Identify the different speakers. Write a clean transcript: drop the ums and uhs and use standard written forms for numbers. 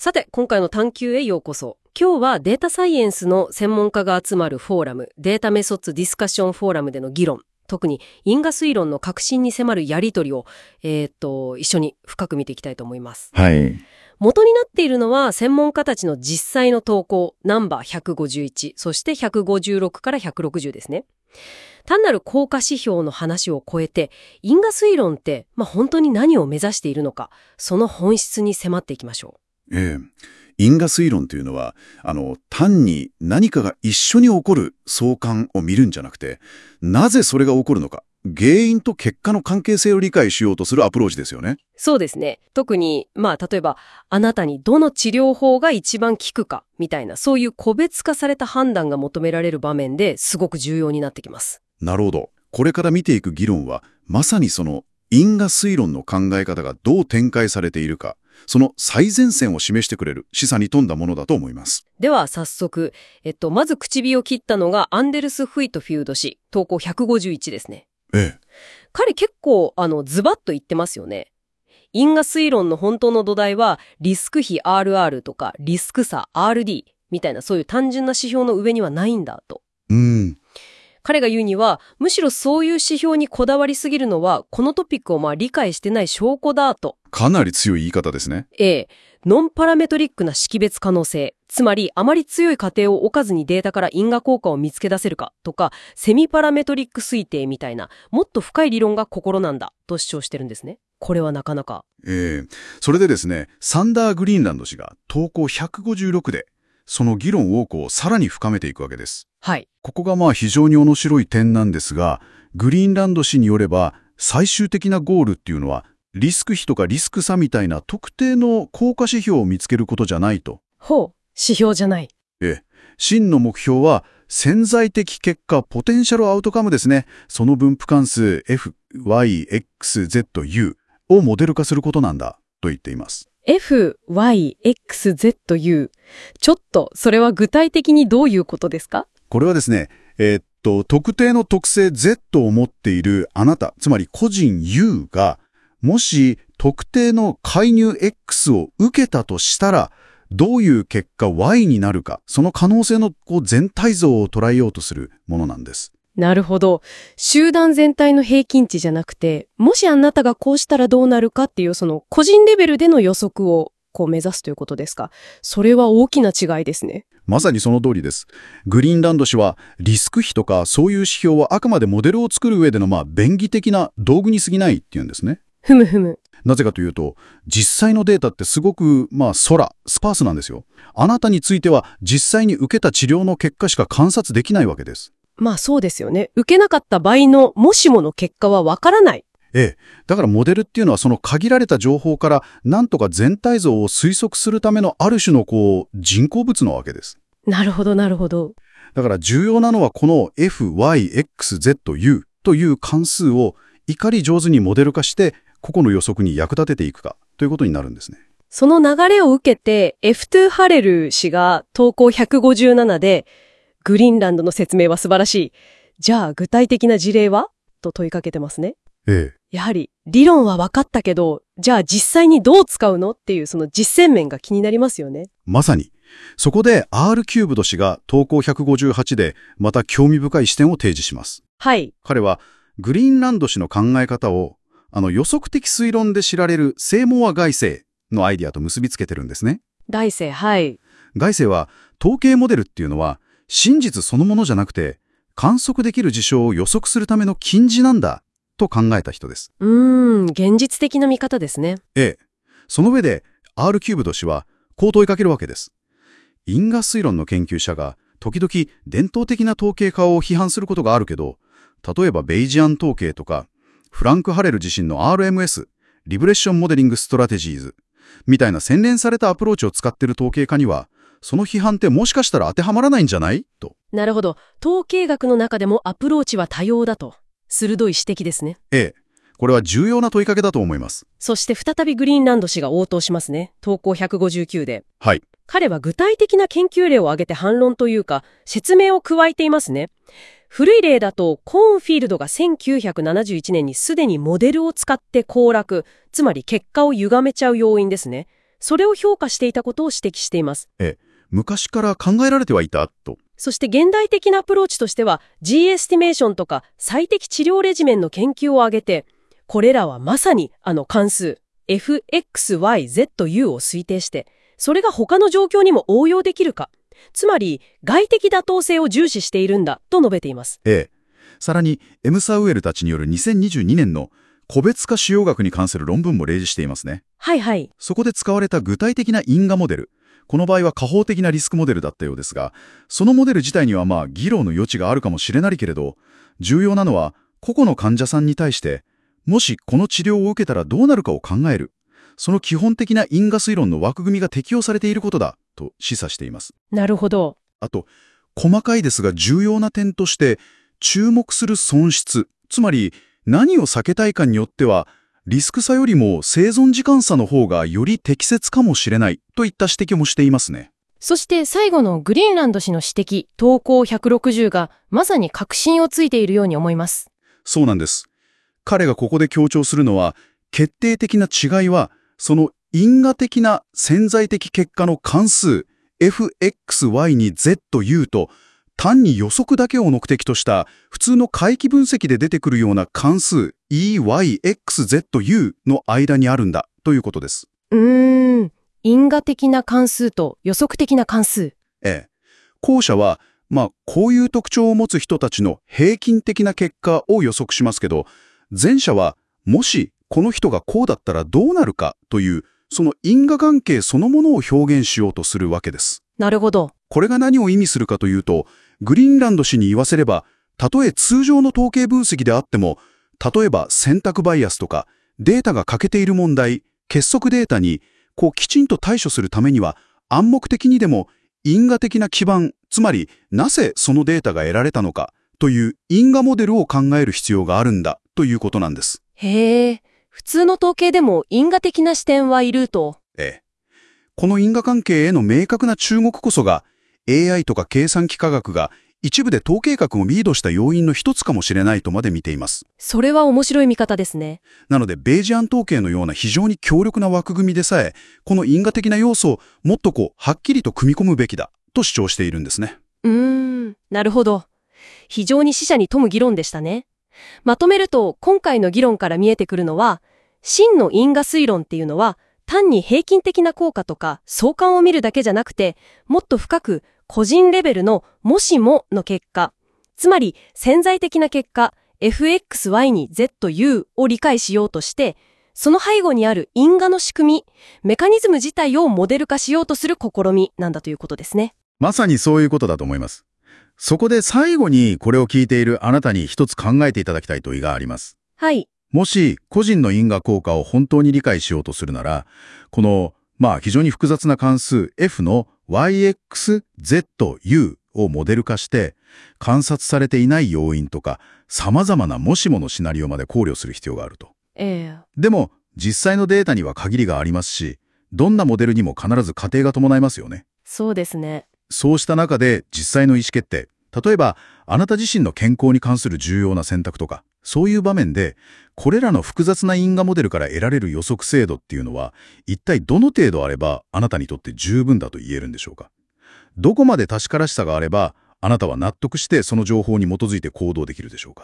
Speaker 1: さて、今回の探究へようこそ。今日はデータサイエンスの専門家が集まるフォーラム、データメソッドディスカッションフォーラムでの議論、特に因果推論の革新に迫るやりとりを、一緒に深く見ていきたいと思います。
Speaker 2: はい。
Speaker 1: 元になっているのは専門家たちの実際の投稿、ナンバー151、そして156から160ですね。単なる効果指標の話を超えて、因果推論って、本当に何を目指しているのか、その本質に迫っていきましょう。
Speaker 2: 因果推論というのは、単に何かが一緒に起こる相関を見るんじゃなくて、なぜそれが起こるのか、原因と結果の関係性を理解しようとするアプローチですよね。
Speaker 1: そうですね。特に、例えば、あなたにどの治療法が一番効くか、みたいな、そういう個別化された判断が求められる場面ですごく重要になってきます。
Speaker 2: なるほど。これから見ていく議論は、まさにその因果推論の考え方がどう展開されているか、その最前線を示してくれる示唆に富んだものだと思います。
Speaker 1: では早速、まず口火を切ったのがアンデルス・フィートフィールド氏、投稿151ですね。彼結構ズバッと言ってますよね。因果推論の本当の土台はリスク比 RR とかリスク差 RD みたいなそういう単純な指標の上にはないんだと。彼が言うには、むしろそういう指標にこだわりすぎるのは、このトピックを理解してない証拠だと。
Speaker 2: かなり強い言い方ですね。
Speaker 1: ノンパラメトリックな識別可能性。つまり、あまり強い過程を置かずにデータから因果効果を見つけ出せるかとか、セミパラメトリック推定みたいな、もっと深い理論が心なんだと主張してるんですね。これはなかなか。
Speaker 2: それでですね、サンダー・グリーンランド氏が投稿156で、その議論をさらに深めていくわけです。
Speaker 1: はい。
Speaker 2: ここが非常に面白い点なんですが、グリーンランド氏によれば、最終的なゴールっていうのは、リスク比とかリスク差みたいな特定の効果指標を見つけることじゃないと。
Speaker 1: 指標じゃない。
Speaker 2: 真の目標は、潜在的結果、ポテンシャルアウトカムですね。その分布関数 F、Y、X、Z、U をモデル化することなんだ、と言っています。
Speaker 1: F、Y、X、Z、U。ちょっと、それは具体的にどういうことですか？
Speaker 2: これはですね、特定の特性 Z を持っているあなた、つまり個人 U が、もし特定の介入 X を受けたとしたら、どういう結果 Y になるか、その可能性の全体像を捉えようとするものなんです。
Speaker 1: なるほど。集団全体の平均値じゃなくて、もしあなたがこうしたらどうなるかっていうその個人レベルでの予測を目指すということですか。それは大きな違いですね。
Speaker 2: まさにその通りです。グリーンランド氏はリスク比とかそういう指標はあくまでモデルを作る上での便宜的な道具に過ぎないって言うんですね。
Speaker 1: ふむふむ。
Speaker 2: なぜかというと、実際のデータってすごくスパースなんですよ。あなたについては実際に受けた治療の結果しか観察できないわけです。
Speaker 1: そうですよね。受けなかった場合のもしもの結果はわからない。
Speaker 2: だからモデルっていうのはその限られた情報からなんとか全体像を推測するためのある種の人工物なわけです。
Speaker 1: なるほど、なるほど。
Speaker 2: だから重要なのはこの F、Y、X、Z、U という関数をいかに上手にモデル化して個々の予測に役立てていくかということになるんですね。
Speaker 1: その流れを受けて F2 ハレル氏が投稿157でグリーンランドの説明は素晴らしい。じゃあ具体的な事例はと問いかけてますね。やはり理論は分かったけど、じゃあ実際にどう使うのっていうその実践面が気になりますよね。
Speaker 2: まさに。そこで R キューブド氏が投稿158でまた興味深い視点を提示します。
Speaker 1: はい。
Speaker 2: 彼はグリーンランド氏の考え方を予測的推論で知られるセイモア概性のアイディアと結びつけてるんですね。
Speaker 1: 概性、はい。
Speaker 2: 概性は統計モデルっていうのは真実そのものじゃなくて観測できる事象を予測するための近似なんだと考えた人です。
Speaker 1: 現実的な見方ですね。
Speaker 2: その上で R キューブド氏はこう問いかけるわけです。因果推論の研究者が時々伝統的な統計化を批判することがあるけど、例えばベイジアン統計とかフランク・ハレル自身の RMS、リブレッションモデリングストラテジーズみたいな洗練されたアプローチを使っている統計化には、その批判ってもしかしたら当てはまらないんじゃないと。
Speaker 1: なるほど。統計学の中でもアプローチは多様だと。鋭い指摘ですね。
Speaker 2: これは重要な問いかけだと思います。
Speaker 1: そして再びグリーンランド氏が応答しますね。投稿159で。
Speaker 2: はい。
Speaker 1: 彼は具体的な研究例を挙げて反論というか、説明を加えていますね。古い例だと、コーンフィールドが1971年にすでにモデルを使って攻略、つまり結果を歪めちゃう要因ですね。 それを評価していたことを指摘しています。
Speaker 2: 昔から考えられてはいたと。
Speaker 1: そして現代的なアプローチとしては G エスティメーションとか最適治療レジメンの研究を挙げて、これらはまさに関数 fxyzu を推定して、それが他の状況にも応用できるか、つまり外的妥当性を重視しているんだと述べています。
Speaker 2: さらにエムサウエルたちによる2022年の個別化腫瘍学に関する論文も例示していますね。
Speaker 1: はいはい。
Speaker 2: そこで使われた具体的な因果モデル、この場合は加法的なリスクモデルだったようですが、そのモデル自体には議論の余地があるかもしれないけれど、重要なのは個々の患者さんに対して、もしこの治療を受けたらどうなるかを考える、その基本的な因果推論の枠組みが適用されていることだと示唆しています。
Speaker 1: なるほど。
Speaker 2: あと、細かいですが重要な点として、注目する損失、つまり何を避けたいかによっては、リスク差よりも生存時間差の方がより適切かもしれないといった指摘もしていますね。
Speaker 1: そして最後のグリーンランド氏の指摘、投稿160がまさに確信をついているように思います。
Speaker 2: そうなんです。彼がここで強調するのは、決定的な違いは、その因果的な潜在的結果の関数 fxy に zu と、単に予測だけを目的とした普通の回帰分析で出てくるような関数 EYXZU の間にあるんだということです。
Speaker 1: 因果的な関数と予測的な関数。
Speaker 2: 後者は、こういう特徴を持つ人たちの平均的な結果を予測しますけど、前者はもしこの人がこうだったらどうなるかという、その因果関係そのものを表現しようとするわけです。
Speaker 1: なるほど。
Speaker 2: これが何を意味するかというと、グリーンランド氏に言わせれば、たとえ通常の統計分析であっても、例えば選択バイアスとか、データが欠けている問題、結束データに、きちんと対処するためには、暗黙的にでも因果的な基盤、つまりなぜそのデータが得られたのかという因果モデルを考える必要があるんだということなんです。
Speaker 1: 普通の統計でも因果的な視点はいると。
Speaker 2: この因果関係への明確な注目こそが、AI とか計算機科学が一部で統計学をリードした要因の一つかもしれないとまで見ています。
Speaker 1: それは面白い見方ですね。
Speaker 2: なので、ベイジアン統計のような非常に強力な枠組みでさえ、この因果的な要素をもっとはっきりと組み込むべきだと主張しているんですね。
Speaker 1: なるほど。非常に示唆に富む議論でしたね。まとめると、今回の議論から見えてくるのは、真の因果推論っていうのは、単に平均的な効果とか相関を見るだけじゃなくて、もっと深く個人レベルのもしもの結果、つまり潜在的な結果 fxy に zu を理解しようとして、その背後にある因果の仕組み、メカニズム自体をモデル化しようとする試みなんだということですね。
Speaker 2: まさにそういうことだと思います。そこで最後にこれを聞いているあなたに一つ考えていただきたい問いがあります。
Speaker 1: はい。
Speaker 2: もし個人の因果効果を本当に理解しようとするなら、この非常に複雑な関数 f の yxzu をモデル化して観察されていない要因とか様々なもしものシナリオまで考慮する必要があると。でも実際のデータには限りがありますし、どんなモデルにも必ず過程が伴いますよね。
Speaker 1: そうですね。
Speaker 2: そうした中で実際の意思決定、例えばあなた自身の健康に関する重要な選択とか、そういう場面でこれらの複雑な因果モデルから得られる予測精度っていうのは一体どの程度あればあなたにとって十分だと言えるんでしょうか。どこまで確からしさがあればあなたは納得してその情報に基づいて行動できるでしょうか。